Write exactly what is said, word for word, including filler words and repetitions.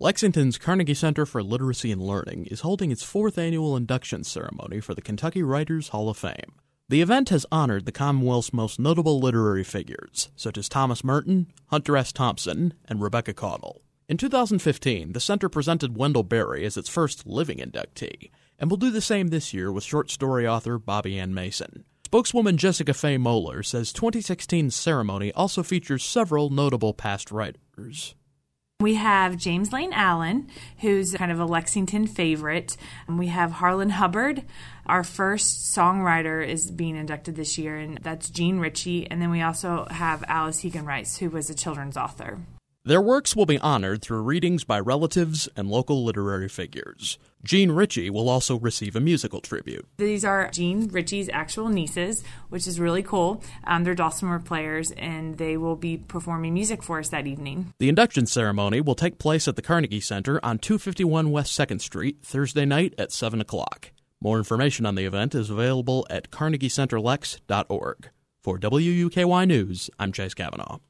Lexington's Carnegie Center for Literacy and Learning is holding its fourth annual induction ceremony for the Kentucky Writers Hall of Fame. The event has honored the Commonwealth's most notable literary figures, such as Thomas Merton, Hunter S. Thompson, and Rebecca Caudle. In two thousand fifteen, the center presented Wendell Berry as its first living inductee, and will do the same this year with short story author Bobby Ann Mason. Spokeswoman Jessica Faye Moeller says twenty sixteen's ceremony also features several notable past writers. We have James Lane Allen, who's kind of a Lexington favorite. And we have Harlan Hubbard. Our first songwriter is being inducted this year, and that's Jean Ritchie. And then we also have Alice Hegan Rice, who was a children's author. Their works will be honored through readings by relatives and local literary figures. Jean Ritchie will also receive a musical tribute. These are Jean Ritchie's actual nieces, which is really cool. Um, they're dulcimer players, and they will be performing music for us that evening. The induction ceremony will take place at the Carnegie Center on two fifty-one West second Street, Thursday night at seven o'clock. More information on the event is available at carnegie center lex dot org. For W U K Y News, I'm Chase Kavanaugh.